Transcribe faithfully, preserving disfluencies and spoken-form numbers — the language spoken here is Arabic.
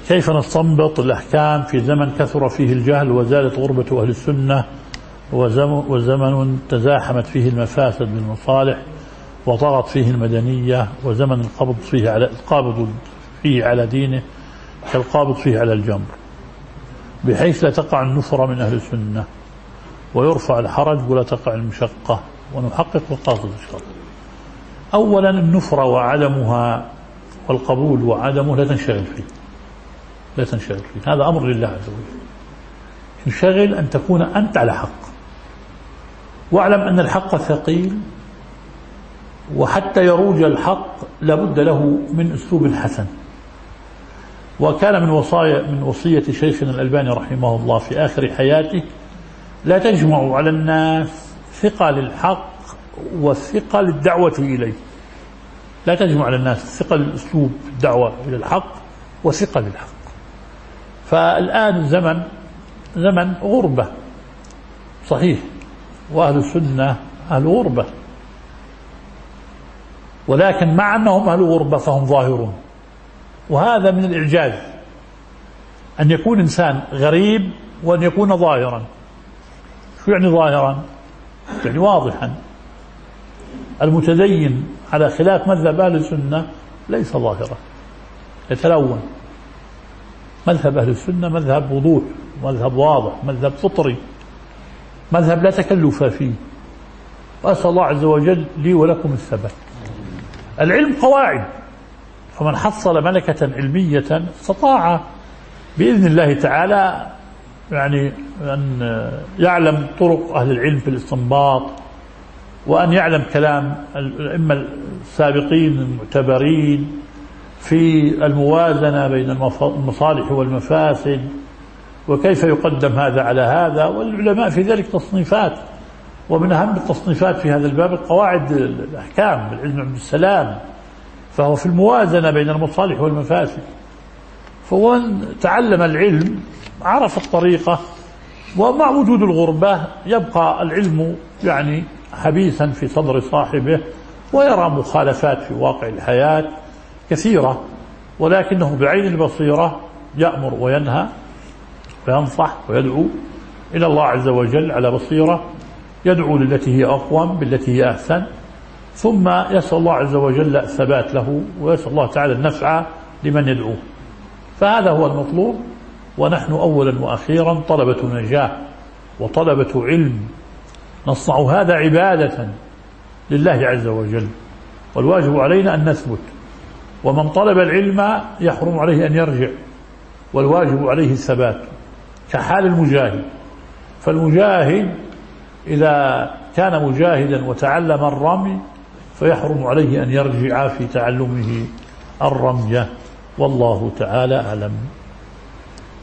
كيف نستنبط الأحكام في زمن كثر فيه الجهل وزالت غربة أهل السنة وزمن تزاحمت فيه المفاسد بالمصالح وطغت فيه المدنية وزمن القبض فيه على القابض فيه على دينه كالقابض فيه على الجمر، بحيث لا تقع النفرة من أهل السنة ويرفع الحرج ولا تقع المشقة ونحقق مقاصد الشرع. أولا النفرة وعدمها والقبول وعدمه لا تنشغل فيه، لا تنشغل فيه، هذا أمر لله عز وجل. انشغل أن تكون أنت على حق، واعلم أن الحق ثقيل، وحتى يروج الحق لابد له من أسلوب حسن. وكان من وصايا من وصية شيخنا الألباني رحمه الله في آخر حياته: لا تجمعوا على الناس ثقة للحق والثقة للدعوة إليه. لا تجمع على الناس الثقة للأسلوب الدعوة إلى الحق وثقة للحق. فالآن زمن زمن غربة صحيح، وأهل السنة أهل غربة، ولكن مع أنهم أهل غربة فهم ظاهرون. وهذا من الإعجاز أن يكون إنسان غريب وأن يكون ظاهرا. شو يعني ظاهرا؟ يعني واضحا. المتدين على خلاف مذهب أهل السنة ليس ظاهرا، يتلون. مذهب أهل السنة مذهب وضوح، مذهب واضح، مذهب فطري، مذهب لا تكلف فيه. وأسأل الله عز وجل لي ولكم الثبات. العلم قواعد، فمن حصل ملكة علمية استطاع بإذن الله تعالى يعني أن يعلم طرق أهل العلم في الاستنباط، وأن يعلم كلام الأئمة السابقين المعتبرين في الموازنة بين المصالح والمفاسد، وكيف يقدم هذا على هذا. والعلماء في ذلك تصنيفات، ومن أهم التصنيفات في هذا الباب القواعد الأحكام العلم عبد السلام، فهو في الموازنة بين المصالح والمفاسد. فهو تعلم العلم عرف الطريقة، ومع وجود الغربة يبقى العلم يعني حبيسا في صدر صاحبه، ويرى مخالفات في واقع الحياة كثيرة، ولكنه بعين البصيرة يأمر وينهى وينصح ويدعو إلى الله عز وجل على بصيرة، يدعو للتي هي أقوم بالتي هي أحسن، ثم يسأل الله عز وجل الثبات له، ويسأل الله تعالى النفع لمن يدعوه. فهذا هو المطلوب. ونحن أولا وأخيرا طلبة نجاة وطلبة علم، نصنع هذا عبادة لله عز وجل، والواجب علينا أن نثبت. ومن طلب العلم يحرم عليه أن يرجع، والواجب عليه الثبات كحال المجاهد. فالمجاهد إذا كان مجاهدا وتعلم الرمي فيحرم عليه أن يرجع في تعلمه الرمية، والله تعالى أعلم.